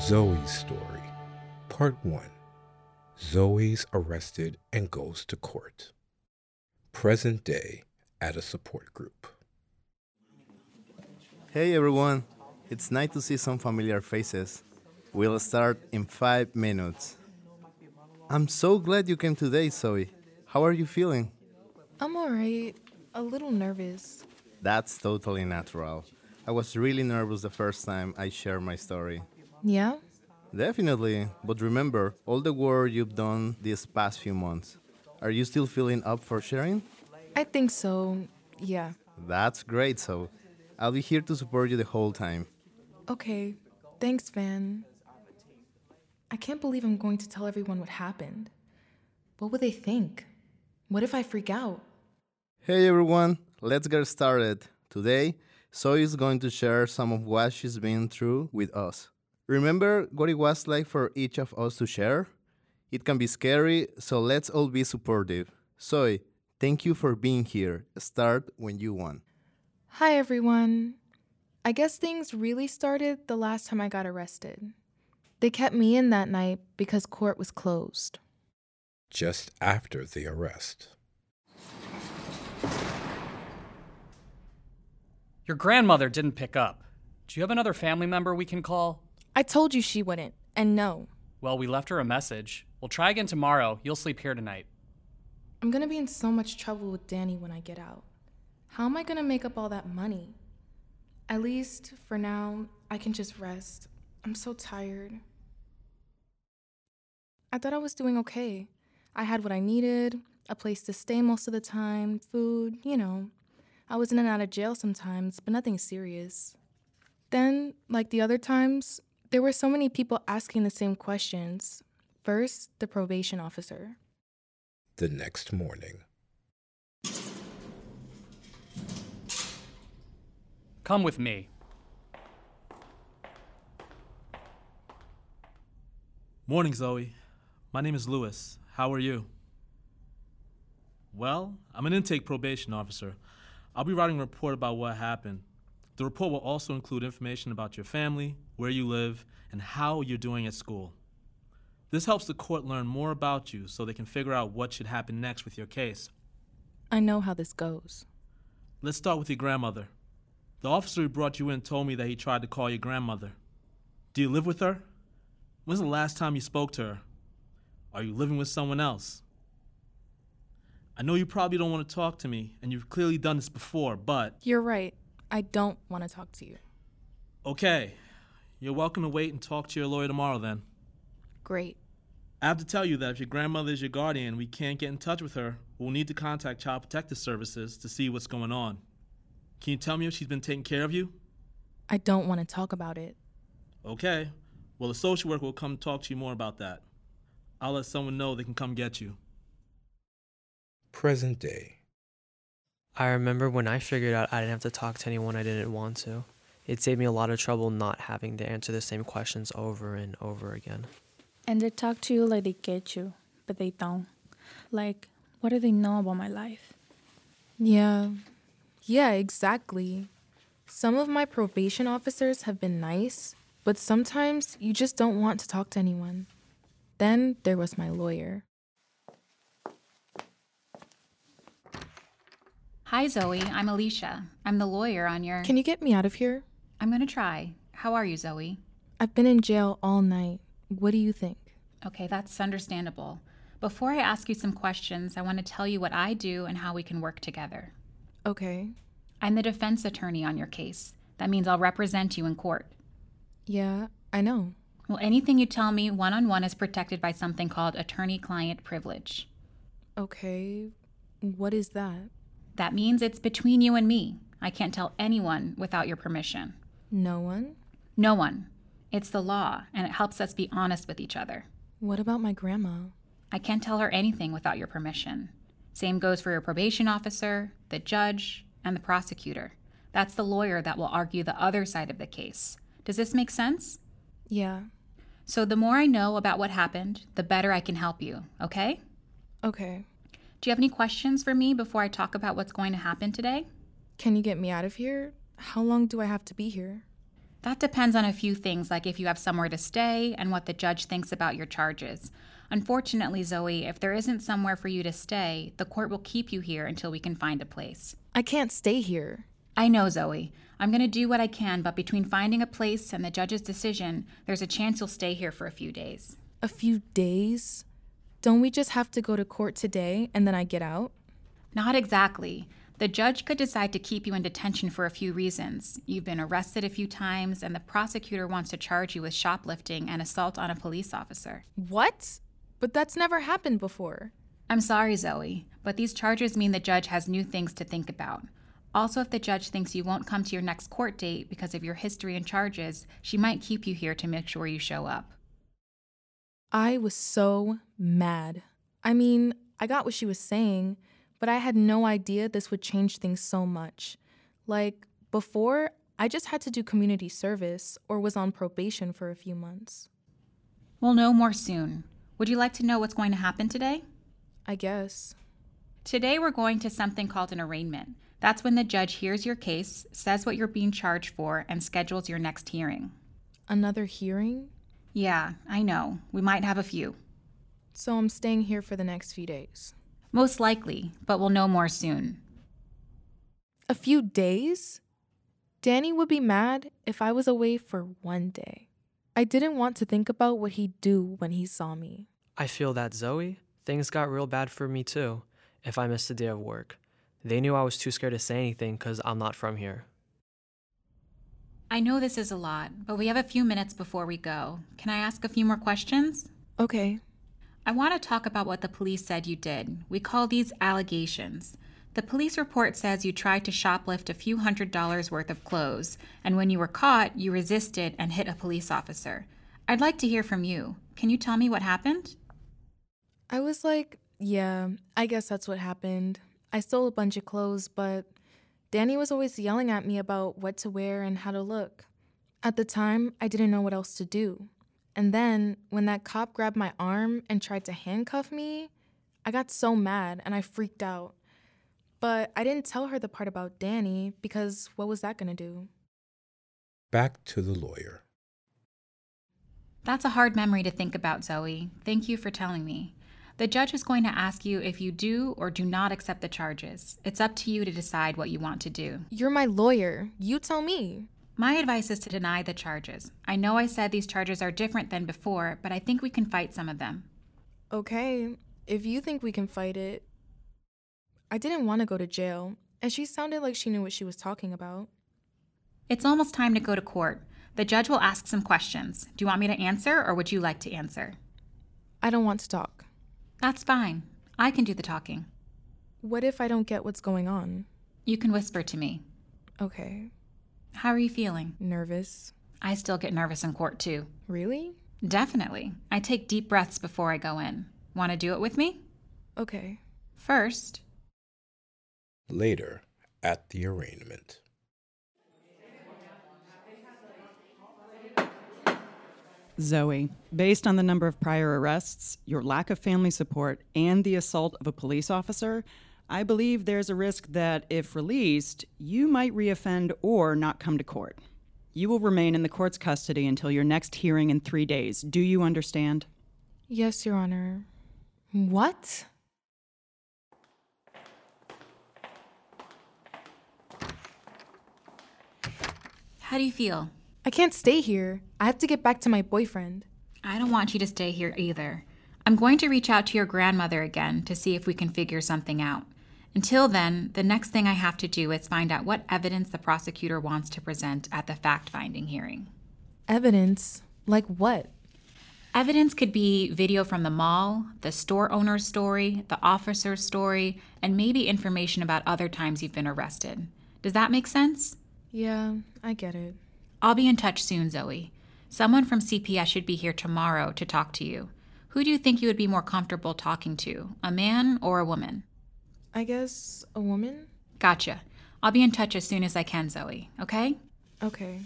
Zoe's story. Part 1. Zoe's arrested and goes to court. Present day at a support group. Hey everyone, it's nice to see some familiar faces. We'll start in 5 minutes. I'm so glad you came today, Zoe. How are you feeling? I'm alright. A little nervous. That's totally natural. I was really nervous the first time I shared my story. Yeah? Definitely, but remember all the work you've done these past few months. Are you still feeling up for sharing? I think so. Yeah. That's great, so I'll be here to support you the whole time. Okay. Thanks, Van. I can't believe I'm going to tell everyone what happened. What would they think? What if I freak out? Hey everyone, let's get started. Today, Zoe is going to share some of what she's been through with us. Remember what it was like for each of us to share? It can be scary, so let's all be supportive. Zoe, thank you for being here. Start when you want. Hi, everyone. I guess things really started the last time I got arrested. They kept me in that night because court was closed. Just after the arrest. Your grandmother didn't pick up. Do you have another family member we can call? I told you she wouldn't, and no. Well, we left her a message. We'll try again tomorrow. You'll sleep here tonight. I'm gonna be in so much trouble with Danny when I get out. How am I gonna make up all that money? At least, for now, I can just rest. I'm so tired. I thought I was doing okay. I had what I needed, a place to stay most of the time, food, I was in and out of jail sometimes, but nothing serious. Then, like the other times, there were so many people asking the same questions. First, the probation officer. The next morning. Come with me. Morning, Zoe. My name is Louis. How are you? Well, I'm an intake probation officer. I'll be writing a report about what happened. The report will also include information about your family, where you live, and how you're doing at school. This helps the court learn more about you so they can figure out what should happen next with your case. I know how this goes. Let's start with your grandmother. The officer who brought you in told me that he tried to call your grandmother. Do you live with her? When's the last time you spoke to her? Are you living with someone else? I know you probably don't want to talk to me, and you've clearly done this before, but... You're right. I don't want to talk to you. Okay. You're welcome to wait and talk to your lawyer tomorrow then. Great. I have to tell you that if your grandmother is your guardian and we can't get in touch with her, we'll need to contact Child Protective Services to see what's going on. Can you tell me if she's been taking care of you? I don't want to talk about it. Okay. Well, a social worker will come talk to you more about that. I'll let someone know they can come get you. Present day. I remember when I figured out I didn't have to talk to anyone I didn't want to. It saved me a lot of trouble not having to answer the same questions over and over again. And they talk to you like they get you, but they don't. Like, what do they know about my life? Yeah, exactly. Some of my probation officers have been nice, but sometimes you just don't want to talk to anyone. Then there was my lawyer. Hi, Zoe. I'm Alicia. I'm the lawyer on your... Can you get me out of here? I'm going to try. How are you, Zoe? I've been in jail all night. What do you think? Okay, that's understandable. Before I ask you some questions, I want to tell you what I do and how we can work together. Okay. I'm the defense attorney on your case. That means I'll represent you in court. Yeah, I know. Well, anything you tell me one-on-one is protected by something called attorney-client privilege. Okay. What is that? That means it's between you and me. I can't tell anyone without your permission. No one? No one. It's the law, and it helps us be honest with each other. What about my grandma? I can't tell her anything without your permission. Same goes for your probation officer, the judge, and the prosecutor. That's the lawyer that will argue the other side of the case. Does this make sense? Yeah. So the more I know about what happened, the better I can help you, okay? Okay. Do you have any questions for me before I talk about what's going to happen today? Can you get me out of here? How long do I have to be here? That depends on a few things, like if you have somewhere to stay and what the judge thinks about your charges. Unfortunately, Zoe, if there isn't somewhere for you to stay, the court will keep you here until we can find a place. I can't stay here. I know, Zoe. I'm going to do what I can, but between finding a place and the judge's decision, there's a chance you'll stay here for a few days. A few days? Don't we just have to go to court today and then I get out? Not exactly. The judge could decide to keep you in detention for a few reasons. You've been arrested a few times, and the prosecutor wants to charge you with shoplifting and assault on a police officer. What? But that's never happened before. I'm sorry, Zoe, but these charges mean the judge has new things to think about. Also, if the judge thinks you won't come to your next court date because of your history and charges, she might keep you here to make sure you show up. I was so mad. I mean, I got what she was saying, but I had no idea this would change things so much. Like, before, I just had to do community service or was on probation for a few months. We'll know more soon. Would you like to know what's going to happen today? I guess. Today we're going to something called an arraignment. That's when the judge hears your case, says what you're being charged for, and schedules your next hearing. Another hearing? Yeah, I know. We might have a few. So I'm staying here for the next few days. Most likely, but we'll know more soon. A few days? Danny would be mad if I was away for one day. I didn't want to think about what he'd do when he saw me. I feel that, Zoe. Things got real bad for me too, if I missed a day of work. They knew I was too scared to say anything because I'm not from here. I know this is a lot, but we have a few minutes before we go. Can I ask a few more questions? Okay. I want to talk about what the police said you did. We call these allegations. The police report says you tried to shoplift a few $100s worth of clothes, and when you were caught, you resisted and hit a police officer. I'd like to hear from you. Can you tell me what happened? I was like, yeah, I guess that's what happened. I stole a bunch of clothes, but Danny was always yelling at me about what to wear and how to look. At the time, I didn't know what else to do. And then, when that cop grabbed my arm and tried to handcuff me, I got so mad and I freaked out. But I didn't tell her the part about Danny because what was that gonna do? Back to the lawyer. That's a hard memory to think about, Zoe. Thank you for telling me. The judge is going to ask you if you do or do not accept the charges. It's up to you to decide what you want to do. You're my lawyer. You tell me. My advice is to deny the charges. I know I said these charges are different than before, but I think we can fight some of them. Okay, if you think we can fight it. I didn't want to go to jail, and she sounded like she knew what she was talking about. It's almost time to go to court. The judge will ask some questions. Do you want me to answer, or would you like to answer? I don't want to talk. That's fine. I can do the talking. What if I don't get what's going on? You can whisper to me. Okay. How are you feeling? Nervous. I still get nervous in court, too. Really? Definitely. I take deep breaths before I go in. Want to do it with me? Okay. First. Later, at the arraignment. Zoe, based on the number of prior arrests, your lack of family support, and the assault of a police officer, I believe there's a risk that, if released, you might reoffend or not come to court. You will remain in the court's custody until your next hearing in 3 days. Do you understand? Yes, Your Honor. What? How do you feel? I can't stay here. I have to get back to my boyfriend. I don't want you to stay here either. I'm going to reach out to your grandmother again to see if we can figure something out. Until then, the next thing I have to do is find out what evidence the prosecutor wants to present at the fact-finding hearing. Evidence? Like what? Evidence could be video from the mall, the store owner's story, the officer's story, and maybe information about other times you've been arrested. Does that make sense? Yeah, I get it. I'll be in touch soon, Zoe. Someone from CPS should be here tomorrow to talk to you. Who do you think you would be more comfortable talking to, a man or a woman? I guess a woman? Gotcha. I'll be in touch as soon as I can, Zoe, okay? Okay.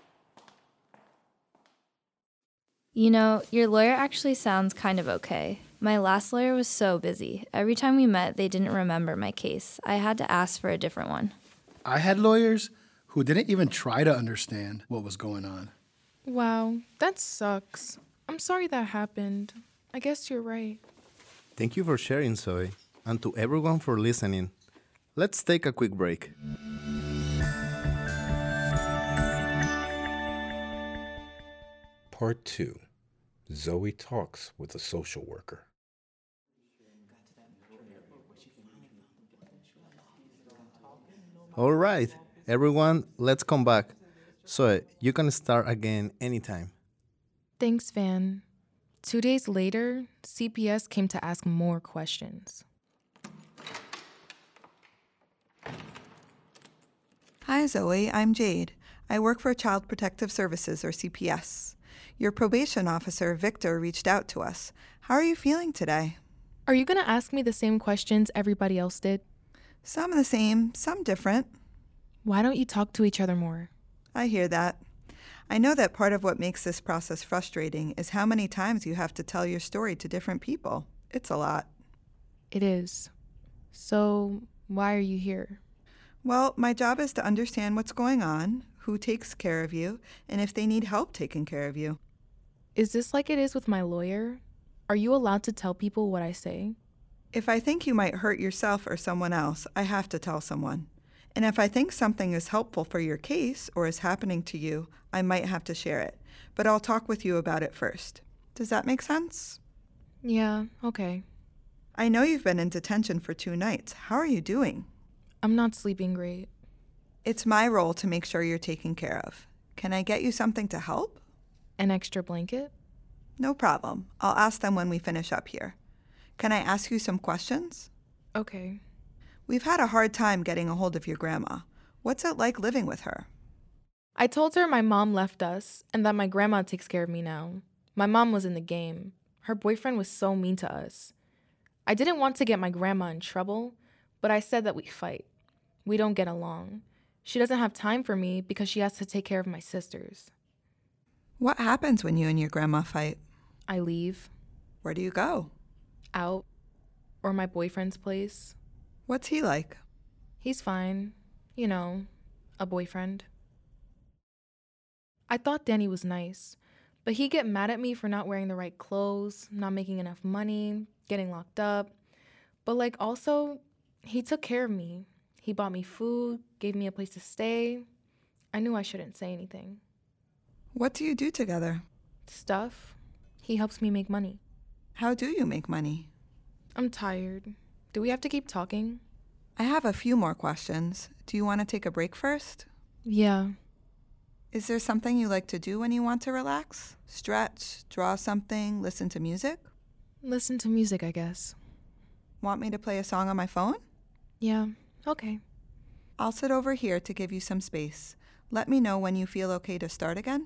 You know, your lawyer actually sounds kind of okay. My last lawyer was so busy. Every time we met, they didn't remember my case. I had to ask for a different one. I had lawyers who didn't even try to understand what was going on. Wow, that sucks. I'm sorry that happened. I guess you're right. Thank you for sharing, Zoe, and to everyone for listening. Let's take a quick break. Part 2. Zoe talks with a social worker. All right, everyone, let's come back. So you can start again anytime. Thanks, Van. 2 days later, CPS came to ask more questions. Hi, Zoe. I'm Jade. I work for Child Protective Services, or CPS. Your probation officer, Victor, reached out to us. How are you feeling today? Are you going to ask me the same questions everybody else did? Some the same, some different. Why don't you talk to each other more? I hear that. I know that part of what makes this process frustrating is how many times you have to tell your story to different people. It's a lot. It is. So, why are you here? Well, my job is to understand what's going on, who takes care of you, and if they need help taking care of you. Is this like it is with my lawyer? Are you allowed to tell people what I say? If I think you might hurt yourself or someone else, I have to tell someone. And if I think something is helpful for your case or is happening to you, I might have to share it. But I'll talk with you about it first. Does that make sense? Yeah, okay. I know you've been in detention for 2 nights. How are you doing? I'm not sleeping great. It's my role to make sure you're taken care of. Can I get you something to help? An extra blanket? No problem. I'll ask them when we finish up here. Can I ask you some questions? Okay. We've had a hard time getting a hold of your grandma. What's it like living with her? I told her my mom left us and that my grandma takes care of me now. My mom was in the game. Her boyfriend was so mean to us. I didn't want to get my grandma in trouble, but I said that we fight. We don't get along. She doesn't have time for me because she has to take care of my sisters. What happens when you and your grandma fight? I leave. Where do you go? Out. Or my boyfriend's place. What's he like? He's fine. You know, a boyfriend. I thought Danny was nice, but he'd get mad at me for not wearing the right clothes, not making enough money, getting locked up. But also, he took care of me. He bought me food, gave me a place to stay. I knew I shouldn't say anything. What do you do together? Stuff. He helps me make money. How do you make money? I'm tired. Do we have to keep talking? I have a few more questions. Do you want to take a break first? Yeah. Is there something you like to do when you want to relax? Stretch, draw something, listen to music? Listen to music, I guess. Want me to play a song on my phone? Yeah, okay. I'll sit over here to give you some space. Let me know when you feel okay to start again.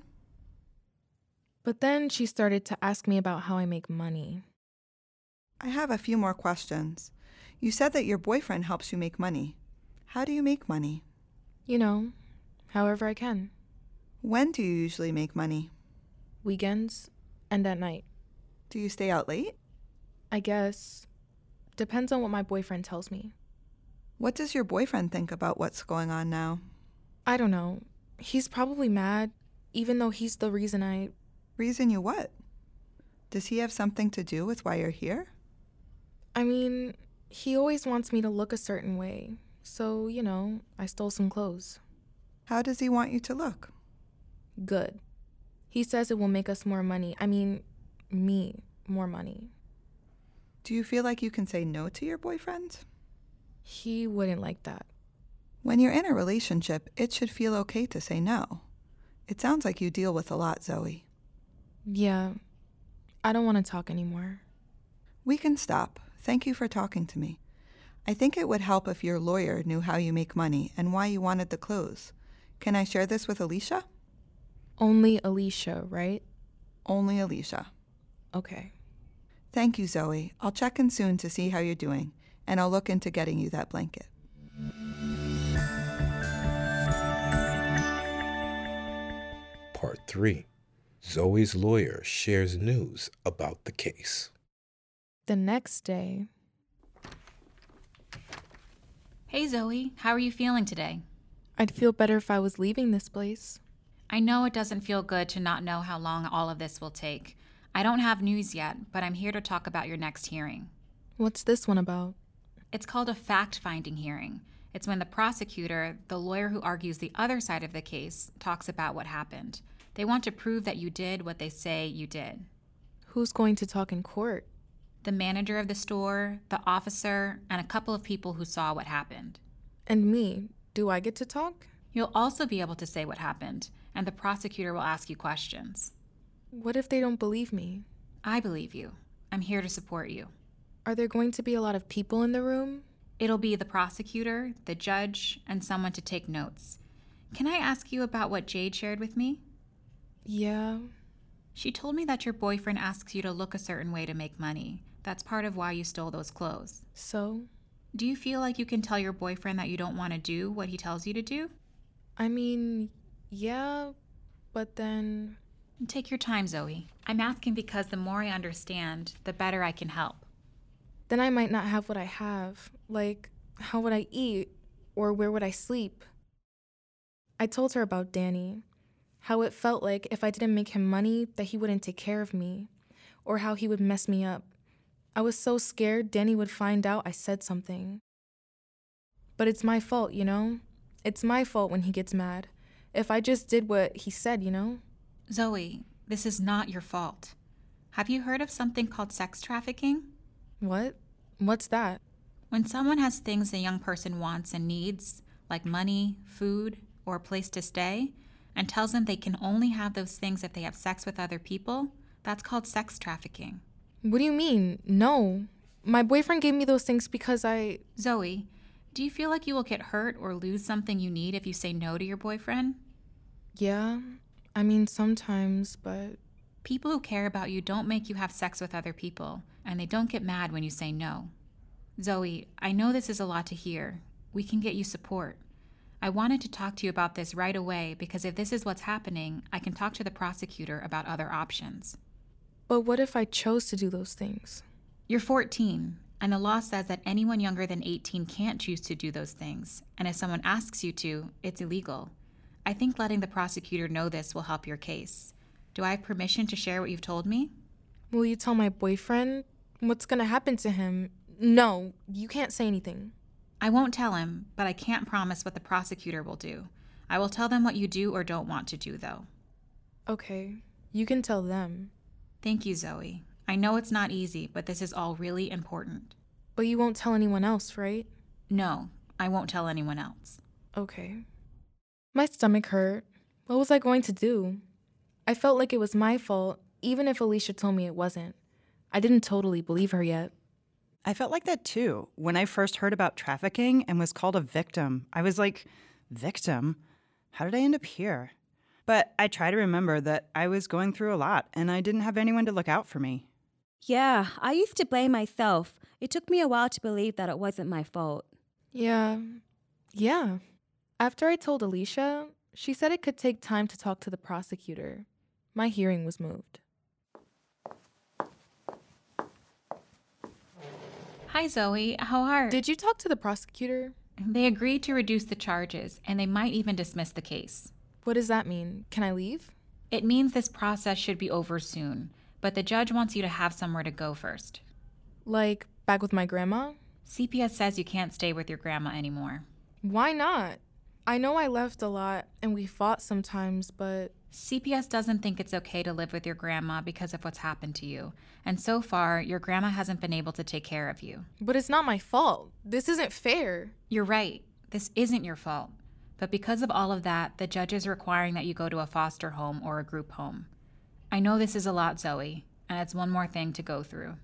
But then she started to ask me about how I make money. I have a few more questions. You said that your boyfriend helps you make money. How do you make money? You know, however I can. When do you usually make money? Weekends and at night. Do you stay out late? I guess. Depends on what my boyfriend tells me. What does your boyfriend think about what's going on now? I don't know. He's probably mad, even though he's the reason I... Reason you what? Does he have something to do with why you're here? I mean, he always wants me to look a certain way. So, you know, I stole some clothes. How does he want you to look? Good. He says it will make us more money. I mean, me more money. Do you feel like you can say no to your boyfriend? He wouldn't like that. When you're in a relationship, it should feel okay to say no. It sounds like you deal with a lot, Zoe. Yeah, I don't want to talk anymore. We can stop. Thank you for talking to me. I think it would help if your lawyer knew how you make money and why you wanted the clothes. Can I share this with Alicia? Only Alicia, right? Only Alicia. Okay. Thank you, Zoe. I'll check in soon to see how you're doing, and I'll look into getting you that blanket. Part 3. Zoe's lawyer shares news about the case. The next day. Hey Zoe, how are you feeling today? I'd feel better if I was leaving this place. I know it doesn't feel good to not know how long all of this will take. I don't have news yet, but I'm here to talk about your next hearing. What's this one about? It's called a fact-finding hearing. It's when the prosecutor, the lawyer who argues the other side of the case, talks about what happened. They want to prove that you did what they say you did. Who's going to talk in court? The manager of the store, the officer, and a couple of people who saw what happened. And me, do I get to talk? You'll also be able to say what happened, and the prosecutor will ask you questions. What if they don't believe me? I believe you. I'm here to support you. Are there going to be a lot of people in the room? It'll be the prosecutor, the judge, and someone to take notes. Can I ask you about what Jade shared with me? Yeah. She told me that your boyfriend asks you to look a certain way to make money. That's part of why you stole those clothes. So? Do you feel like you can tell your boyfriend that you don't want to do what he tells you to do? I mean, yeah, but then... Take your time, Zoe. I'm asking because the more I understand, the better I can help. Then I might not have what I have. Like, how would I eat? Or where would I sleep? I told her about Danny. How it felt like if I didn't make him money, that he wouldn't take care of me. Or how he would mess me up. I was so scared Danny would find out I said something. But it's my fault, you know? It's my fault when he gets mad. If I just did what he said, you know? Zoe, this is not your fault. Have you heard of something called sex trafficking? What? What's that? When someone has things a young person wants and needs, like money, food, or a place to stay, and tells them they can only have those things if they have sex with other people, that's called sex trafficking. What do you mean? No. My boyfriend gave me those things because I... Zoe, do you feel like you will get hurt or lose something you need if you say no to your boyfriend? Yeah. I mean, sometimes, but... People who care about you don't make you have sex with other people, and they don't get mad when you say no. Zoe, I know this is a lot to hear. We can get you support. I wanted to talk to you about this right away because if this is what's happening, I can talk to the prosecutor about other options. But what if I chose to do those things? You're 14, and the law says that anyone younger than 18 can't choose to do those things, and if someone asks you to, it's illegal. I think letting the prosecutor know this will help your case. Do I have permission to share what you've told me? Will you tell my boyfriend? What's gonna happen to him? No, you can't say anything. I won't tell him, but I can't promise what the prosecutor will do. I will tell them what you do or don't want to do, though. Okay, you can tell them. Thank you, Zoe. I know it's not easy, but this is all really important. But you won't tell anyone else, right? No, I won't tell anyone else. Okay. My stomach hurt. What was I going to do? I felt like it was my fault, even if Alicia told me it wasn't. I didn't totally believe her yet. I felt like that too. When I first heard about trafficking and was called a victim, I was like, victim? How did I end up here? But I try to remember that I was going through a lot and I didn't have anyone to look out for me. Yeah, I used to blame myself. It took me a while to believe that it wasn't my fault. Yeah. After I told Alicia, she said it could take time to talk to the prosecutor. My hearing was moved. Hi, Zoe. How are... Did you talk to the prosecutor? They agreed to reduce the charges, and they might even dismiss the case. What does that mean? Can I leave? It means this process should be over soon, but the judge wants you to have somewhere to go first. Like, back with my grandma? CPS says you can't stay with your grandma anymore. Why not? I know I left a lot, and we fought sometimes, but... CPS doesn't think it's okay to live with your grandma because of what's happened to you. And so far, your grandma hasn't been able to take care of you. But it's not my fault. This isn't fair. You're right. This isn't your fault. But because of all of that, the judge is requiring that you go to a foster home or a group home. I know this is a lot, Zoe, and it's one more thing to go through.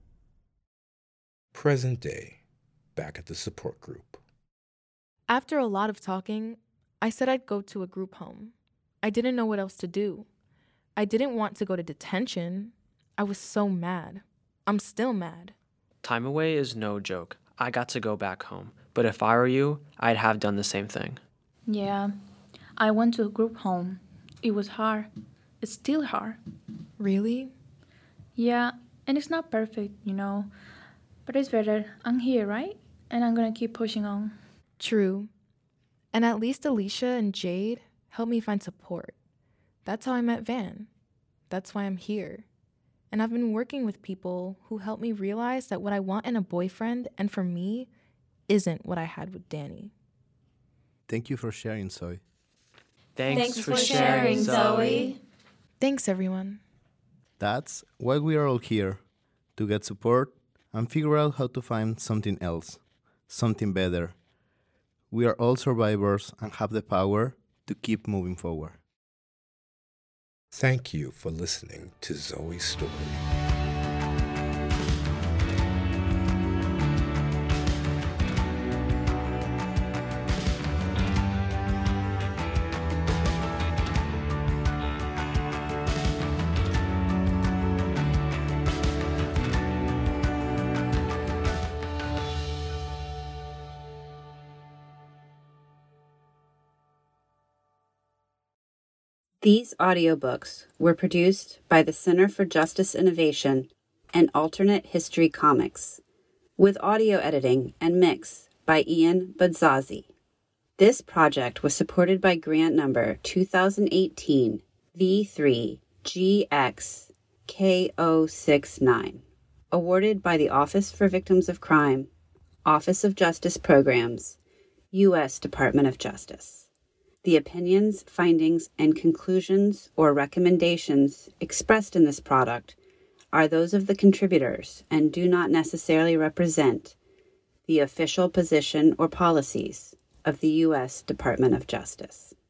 Present day, back at the support group. After a lot of talking, I said I'd go to a group home. I didn't know what else to do. I didn't want to go to detention. I was so mad. I'm still mad. Time away is no joke. I got to go back home. But if I were you, I'd have done the same thing. Yeah, I went to a group home. It was hard. It's still hard. Really? Yeah, And it's not perfect, you know, but it's better. I'm here, right? And I'm gonna keep pushing on. True. And at least Alicia and Jade helped me find support. That's how I met Van. That's why I'm here. And I've been working with people who helped me realize that what I want in a boyfriend and for me isn't what I had with Danny. Thank you for sharing, Zoe. Thanks for sharing, Zoe. Thanks, everyone. That's why we are all here, to get support and figure out how to find something else, something better. We are all survivors and have the power to keep moving forward. Thank you for listening to Zoe's story. These audiobooks were produced by the Center for Justice Innovation and Alternate History Comics, with audio editing and mix by Ian Budzazi. This project was supported by grant number 2018 V3GXK069, awarded by the Office for Victims of Crime, Office of Justice Programs, U.S. Department of Justice. The opinions, findings, and conclusions or recommendations expressed in this product are those of the contributors and do not necessarily represent the official position or policies of the U.S. Department of Justice.